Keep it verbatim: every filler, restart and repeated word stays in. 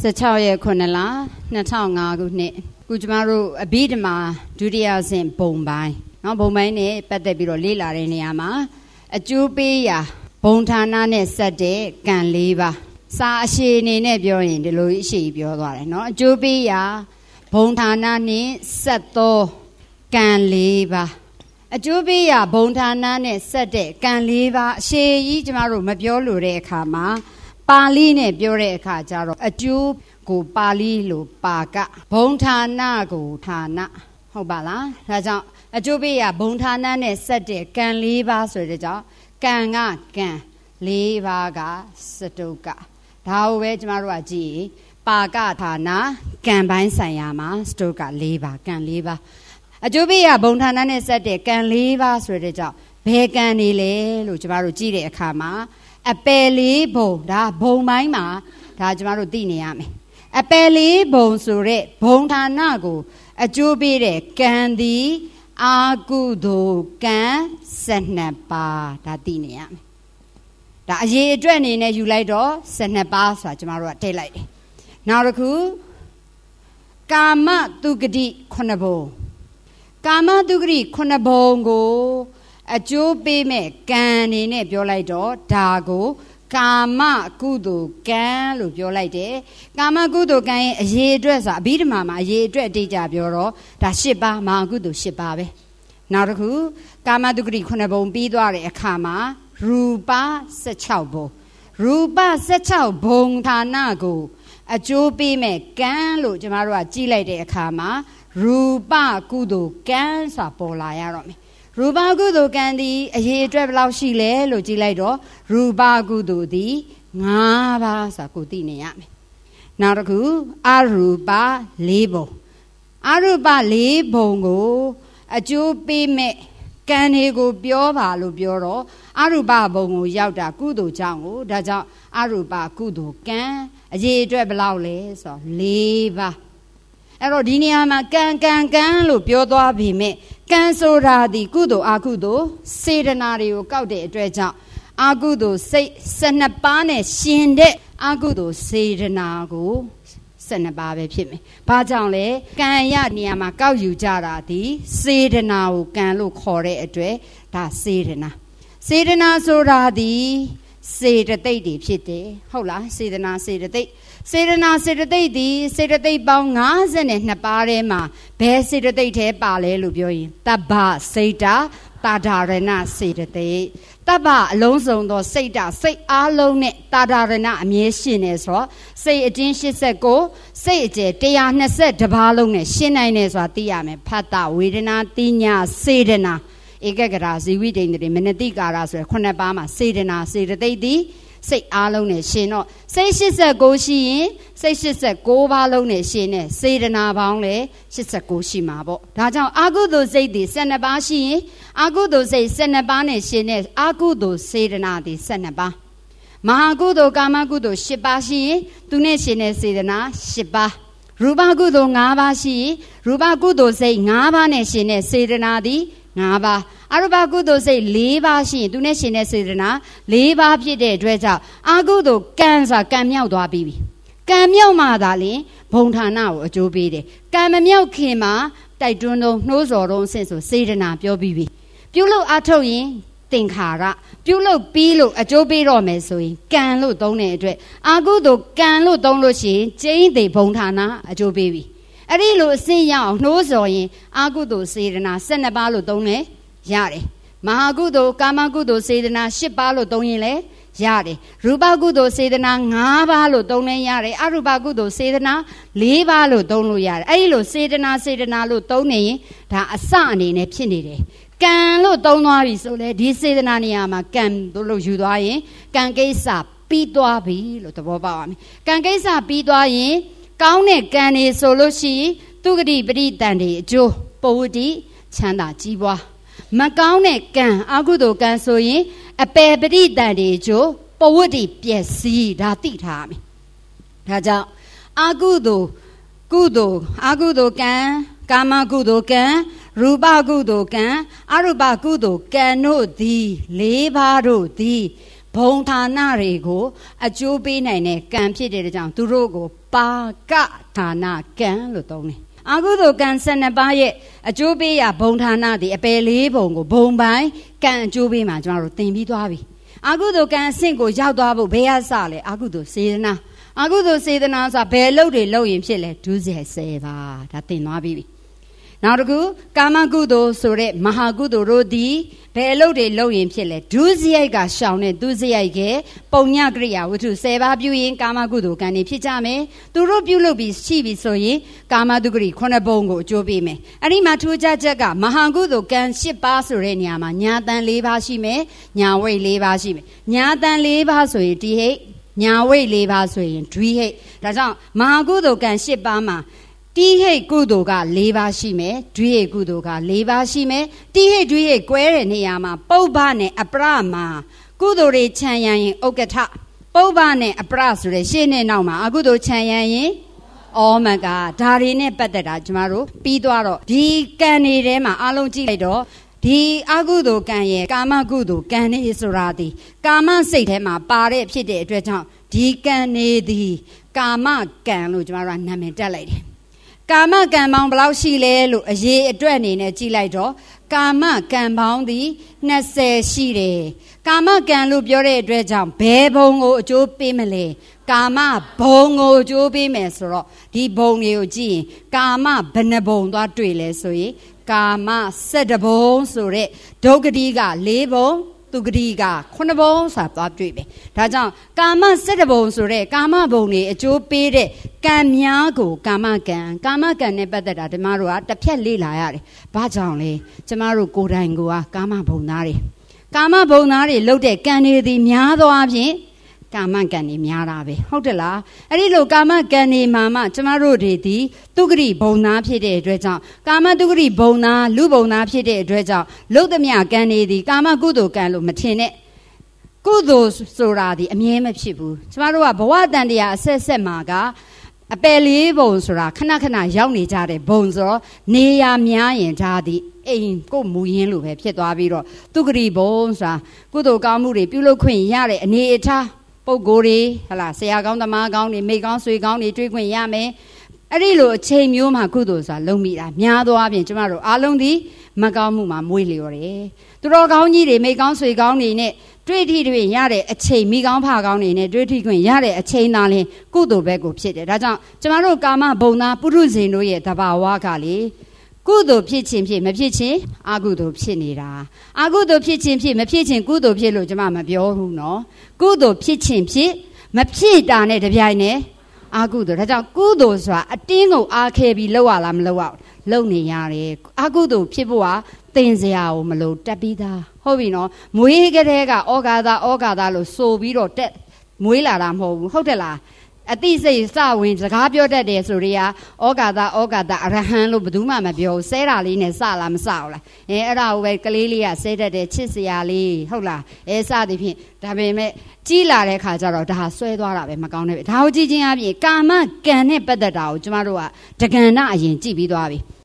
Sacha ye konala, Natanga gune, Gujmaru abidama, Judias in Bombay. No Bombay ne, Petebiro Lila Reniama, a Jubia, Bontana ne sade, can liva. Sa she ne nebio in the Louis Bio, no Jubia, Bontana ne sato, can liva. A Jubia, Bontana ne sade, can liva, she Ijmaru Mabiolo Kama. Pali ne biore ka jaro aju ko pali lo pa ka bong thana ko thana ဟုတ်ပါလားဒါကြောင့်အကျိုးပေးရဘုံဌာနနဲ့ဆက်တဲ့ကံ၄ပါးဆိုတဲ့ကြောင့်ကံကကံ၄ပါးကစတုကဒါကိုပဲကျမတို့ကကြည့်ပါကဌာနကံပိုင်းဆိုင်ရာမှာစတုက၄ပါးကံ၄ပါးအကျိုးပေးရဘုံဌာနနဲ့ဆက်တဲ့ကံ၄ပါးဆိုတဲ့ကြောင့်ဘယ်ကံနေလဲလို့ကျမတို့ကြည့်တဲ့အခါမှာအပယ်လေးဘုံဒါဘုံပိုင်းမှာဒါကျမတို့သိနေရမယ်အပယ်လေးဘုံဆိုတဲ့ဘုံဌာနကိုအကျိုးပေးတဲ့ကံသည်အာကုသိုလ်ကံ၁၂ပါးဒါသိနေရမယ်ဒါအရေးအတွက်အနေနဲ့ယူလိုက်တော့၁၂ပါးဆိုတာကျမတို့ကထည့်လိုက်တယ်နောက်တစ်ခုကာမတုဂတိခုနှစ်ဘုံကာမတုဂတိခုနှစ်ဘုံကိုအကျိုးပေးမဲ့ကံအနေနဲ့ပြောလိုက်တော့ဒါကိုကာမကုသိုလ်ကံလို့ပြောလိုက်တယ်ကာမကုသိုလ်ကံရဲ့အရေးအတွက်ဆိုတာအဘိဓမ္မာမှာအရေးအတွက်အတိတ်ကြပြောတော့ဒါ၈ပါးမဟာကုသိုလ်၈ပါးပဲနောက်တစ်ခုကာမတုဂတိခုနှစ်ဘုံပြီးသွားတဲ့အခါမှာရူပ၁၆ဘုံရူပ၁၆ဘုံဌာနကိုအကျိုးပေးမဲ့ကံလို့ကျမတို့ကကြည့်လိုက်တဲ့အခါမှာရူပကုသိုလ်ကံဆိုတာပေါ်လာရတော့မယ်ရူပကုသိုလ်ကံသည်အရေးအတွက်ဘယ်လောက်ရှိလဲလို့ကြည့်လိုက်တော့ရူပကုသိုလ်သည်၅ပါးဆိုတာကိုသိနေရမယ်နောက်တစ်ခုအရူပ၄ဘုံအရူပ၄ဘုံကိုအကျိုးပေးမဲ့ကံတွေကိုပြောပါလို့ပြောတော့အရူပဘုံကိုရောက်တာကုသိုလ်ကြောင့်ကိုဒါကြောင့်အရူပကုသိုလ်ကံအရေးအတွက်ဘယ်လောက်လဲဆိုတော့၄ပါးအဲ့တော့ဒီနေရာမှာကံကံကံလို့ပြောသွားပြီမဲ့ကံဆိုတာဒီကုသိုလ်အကုသိုလ်စေတနာတွေကိုကောက်တဲ့အတွက်ကြောင့်အကုသိုလ်စိတ်၁၂ပါးနဲ့ရှင်တဲ့အကုသိုလ်စေတနာကို၁၂ပါးပဲဖြစ်မယ်။ဘာကြောင့်လဲကံရနေရာမှာကောက်ယူကြတာဒီစေတနာကိုကံလို့ခေါ်တဲ့အတွက်ဒါစေတနာစေတနာဆိုတာဒီစေတသိက်တွေဖြစ်တယ်ဟုတ်လားစေတနာစေတသိက်စေတနာစေတသိက်ဒီစေတသိက်ပေါင်း၅၂ပါးထဲမှာဘယ်စေတသိက်ထဲပါလဲလို့ပြောရင်တဗ္ဗစေတတာဒရဏစေတသိက်တဗ္ဗအလုံးစုံသောစိတ်တစိတ်အားလုံးနဲ့တာဒရဏအမြဲရှင်နေဆိုတော့စိတ်အကျဉ်း၈၉စိတ်အကျယ်၁၂၁ပါးလုံးနဲ့ရှင်းနိုင်တယ်ဆိုတာသိရမယ်ဖတ်တာဝေဒနာတိညာစေတနာဧကဂရဇီဝိတ္တိတွေမနတိကာရဆိုရယ်ခုနှစ်ပါးမှာစေတနာစေတသိက်သည်စိတ်အားလုံးနဲ့ရှင်တော့စိတ်၈၉ရှိရင်စိတ်၈၉ပါးလုံးနဲ့ရှင်နဲ့စေတနာပေါင်းလည်း၈၉ရှိမှာပေါ့ဒါကြောင့်အာကုသိုလ်စိတ်ဒီ၁၂ပါးရှိရင်အာကုသိုလ်စိတ်၁၂ပါးနဲ့ရှင်နဲ့အာကုသိုလ်စေတနာဒီ၁၂ပါးမဟာကုသိုလ်ကာမကုသိုလ်၈ပါးရှိရင်သူနဲ့ရှင်တဲ့စေတနာ၈ပါးရူပကုသိုလ်၅ပါးရှိရင်ရူပကုသိုလ်စိတ်၅ပါးနဲ့ရှင်တဲ့စေတနာဒီ၅ပါးအရူပကုသိုလ်စိတ်၄ပါးရှိရင်သူနဲ့ရှင်တဲ့စေတနာ၄ပါးဖြစ်တဲ့အတွက်ကြောင့်အာကုသိုလ်ကံဆိုတာကံမြောက်သွားပြီးပြီကံမြောက်မှသာလျှင်ဘုံဌာနကိုအကျိုးပေးတယ်ကံမမြောက်ခင်မှာတိုက်တွန်းတော့နှိုးဆော်တော့အဆင့်ဆိုစေတနာပြောပြီးပြီပြုလို့အထုတ်ရင်သင်္ခါရပြုလို့ပြီးလို့အကျိုးပေးတော့မယ်ဆိုရင်ကံလို့သုံးတဲ့အတွက်အာကုသိုလ်ကံလို့သုံးလို့ရှိရင်ကျိန်းသေးဘုံဌာနအကျိုးပေးပြီအဲ့ဒီလိုအစင်းရအောင်နှိုးဆော်ရင်အာကုသိုလ်စေတနာ၁၂ပါးလို့သုံးလဲရတယ်မဟာကုသိုလ်ကာမကုသိုလ်စေတနာ၈ပါးလို့သုံးရင်လည်းရတယ်ရူပကုသိုလ်စေတနာ၅ပါးလို့သုံးလဲရတယ်အရူပကုသိုလ်စေတနာ၄ပါးလို့သုံးလို့ရတယ်အဲ့ဒီလိုစေတနာစေတနာလို့သုံးနေရင်ဒါအစအနေနဲ့ဖြစ်နေတယ်ကံလို့သုံးသွားပြီဆိုလဲဒီစေတနာနေရာမှာကံလို့ယူသွားရင်ကံကိစ္စပြီးသွားပြီလို့သဘောပေါက်ရမယ်ကံကိစ္စပြီးသွားရင်ကောင်းတဲ့ကံတွေဆိုလို့ရှိရင်သူဂတိပရိတန်တွေအကျိုးပဝတ္တိချမ်းသာကြီးပွားမကောင်းတဲ့ကံအကုသိုလ်ကံဆိုရင်အပယ်ပရိတန်တွေအကျိုးပဝတ္တိပျက်စီးဒါသိထားရမယ်ဒါကြောင့်အကုသိုလ်ကုသိုလ်အကုသိုလ်ကံကာမကုသိုလ်ကံရူပကုသိုလ်ကံအရူပကုသိုလ်ကံတို့သည်၄ပါးတို့သည်ဘုံဌာနတွေကိုအကျိုးပေးနိုင်တဲ့ကံဖြစ်တဲ့ကြောင့်သူတို့ကိုပပါကဌာနကံလို့သုံးတယ်အာကုသိုလ်ကံဆယ်နှစ်ပါးရဲ့အကျိုးပေးရာဘုံဌာနသည်အပယ်လေးပုံကိုဘုံပိုင်းကံအကျိုးပေးမှာကျွန်တော်တို့သင်ပြီးသွားပြီအာကုသိုလ်ကံအဆင့်ကိုရောက်သွားဖို့ဘယ်ရစလဲအာကုသိုလ်စေတနာအာကုသိုလ်စေတနာဆိုတာဘယ်လုပ်တွေလုပ်ရင်ဖြစ်လဲဒုစရိုက်ဆယ်ပါဒါသင်သွားပြီနောက်တစ်ခုကာမကုသိုလ်ဆိုတဲ့မဟာကုသိုလ်တို့သည်ဘယ်အလုပ်တွေလုပ်ရင်ဖြစ်လဲဒုစရိုက်ကရှောင်တဲ့သူစရိုက်ကပုံညကရိယာဝတ္ထုဆယ်ပါးပြုရင်ကာမကုသိုလ်ကံတွေဖြစ်ကြမယ်သူတို့ပြုလုပ်ပြီးရှိပြီဆိုရင်ကာမတုဂရိခုနှစ်ပုံကိုအကျိုးပေးမယ်အဲ့ဒီမှာထူးခြားချက်ကမဟာကုသိုလ်ကံ၈ပါးဆိုတဲ့နေရာမှာညာတန်၄ပါးရှိမယ်ညာဝိတ်၄ပါးရှိမယ်ညာတန်၄ပါးဆိုရင်တိဟိတ်ညာဝိတ်၄ပါးဆိုရင်ဒွိဟိတ်ဒါကြောင့်မဟာကုသိုလ်ကံ၈ပါးမှာတိဟိတ်ကုသိုလ်က၄ပါးရှိမယ်ဒွိဟိတ်ကုသိုလ်က၄ပါးရှိမယ်တိဟိတ်ဒွိဟိတ်ကွဲတဲ့နေရာမှာပုဗ္ဗနဲ့အပရမှာကုသိုလ်တွေခြံရံရင်ဥက္ကဋ္ဌပုဗ္ဗနဲ့အပရဆိုတဲ့ရှေ့နဲ့နောက်မှာအကုသိုလ်ခြံရံရင်ဩမကဒါတွေနဲ့ပတ်သက်တာကျမတို့ပြီးသွားတော့ဒီကံတွေထဲမှာအလုံးကြည့်လိုက်တော့ဒီအကုသိုလ်ကံရဲ့ကာမကုသိုလ်ကံနေဆိုတာဒီကာမစိတ်ထဲမှာပါတဲ့ဖြစ်တဲ့အတွက်ကြောင့်ဒီကံနေသည်ကာမကံလို့ကျမတို့ကနာမည်တက်လိုက်တယ်ကာမကံပေါင်းဘယ်လောက်ရှိလဲလို့အရေးအတွက်အနေနဲ့ကြည့်လိုက်တော့ကာမကံပေါင်းသည်၂၀ရှိတယ်ကာမကံလို့ပြောတဲ့အတွက်ကြောင့်ဘယ်ဘုံကိုအကျိုးပေးမလဲကာမဘုံကိုအကျိုးပေးမယ်ဆိုတော့ဒီဘုံတွေကိုကြည့်ရင်ကာမဘယ်နှဘုံသွားတွေ့လဲဆိုရင်ကာမ၁၁ဘုံဆိုတဲ့ဒုက္ခတိက၄ဘုံသူဂတိကခုနှစ်ဘုံဆိုတာသွားတွေ့ပဲဒါကြောင့်ကာမ၁၁ဘုံဆိုတဲ့ကာမဘုံတွေအကျိုးပေးတဲ့ကံများကိုကာမကံကာမကံနဲ့ပတ်သက်တာဒီမတို့ကတစ်ဖြတ်လေ့လာရတယ်ဘာကြောင့်လဲကျမတို့ကိုယ်တိုင်ကိုကကာမဘုံသားတွေကာမဘုံသားတွေလုပ်တဲ့ကံတွေဒီများသောအားဖြင့်ကာမကံတွေများတာပဲဟုတ်တယ်လားအဲ့ဒီလိုကာမကံတွေမှာမှကျမတို့တွေဒီသူဂတိဘုံသားဖြစ်တဲ့အတွက်ကြောင့်ကာမတုဂတိဘုံသားလူဘုံသားဖြစ်တဲ့အတွက်ကြောင့်လုတ်သမျှကံတွေဒီကာမကုသိုလ်ကံလို့မထင်နဲ့ကုသိုလ်ဆိုတာဒီအမြဲမဖြစ်ဘူးကျမတို့ကဘဝတန်တရားအဆက်ဆက်မှာကအပယ်လေးဘုံဆိုတာခဏခဏရောက်နေကြတဲ့ဘုံဆိုတော့နေရများရင်ဒါဒီအိမ်ကိုမူရင်းလို့ပဲဖြစ်သွားပြီးတော့သူဂတိဘုံဆိုတာကုသိုလ်ကောင်းမှုတွေပြုလုပ်ခွင့်ရတဲ့အနေအထားပုဂ္ဂိုလ်တွေဟလာဆရာကောင်းသမားကောင်းတွေမိကောင်းဆွေကောင်းတွေတွေ့ခွင့်ရမယ်အဲ့ဒီလိုအချိန်မျိုးမှာကုသိုလ်ဆိုတာလုံးမိတာများသောအားဖြင့်ကျမတို့အားလုံးဒီမကောင်းမှုမှာမွေးလျော်တယ်သူတော်ကောင်းကြီးတွေမိကောင်းဆွေကောင်းတွေနဲ့တွေ့ထိတွေ့ရတဲ့အချိန်မိကောင်းဖကောင်းတွေနဲ့တွေ့ထိခွင့်ရတဲ့အချိန်သာလင်ကုသိုလ်ဘက်ကိုဖြစ်တယ်ဒါကြောင့်ကျမတို့ကာမဘုံသားပုရုဇဉ်တို့ရဲ့တဘာဝကလေကုသိုလ်ဖြစ်ခြင်းဖြစ်မဖြစ်ခြင်းအကုသိုလ်ဖြစ်နေတာအကုသိုလ်ဖြစ်ခြင်းဖြစ်မဖြစ်ခြင်းကုသိုလ်ဖြစ်လို့ကျမမပြောဘူးနော်ကုသိုလ်ဖြစ်ခြင်းဖြစ်မဖြစ်တာနဲ့တပြိုင်နက်အကုသိုလ်ဒါကြောင့်ကုသိုလ်ဆိုတာအတင်းကိုအားခဲပြီးလောက်ရလားမလောက်ရလုံနေရတယ်အကုသိုလ်ဖြစ်ဖို့ကသင်စရာကိုမလို့တက်ပြီးသားဟုတ်ပြီနော်မွေးကလေးကဩဃာသဩဃာသလို့ဆိုပြီးတော့တက်မွေးလာတာမဟုတ်ဘူးဟုတ်တယ်လားအတိစိတ်စဝင်စကားပြောတတ်တယ်ဆိုတွေကဩဃာသဩဃာသအရဟံလို့ဘယ်သူမှမပြောဘူးဆဲတာလေးနဲ့စလားမစဘူးလားအဲအဲ့ဒါကိုပဲကလေးလေးကဆဲတတ်တယ်ချစ်စရာလေးဟုတ်လားအဲစသည်ဖြင့်ဒါပေမဲ့ကြီးလာတဲ့ခါကျတော့ဒါဆွဲသွားတာပဲမကောင်းတဲ့ပဲဒါကိုကြည့်ချင်းအပြင်ကာမကံနဲ့ပတ်သက်တာကိုကျမတို့ကတက္ကဏအရင်ကြည့်ပြီးသွားပြီ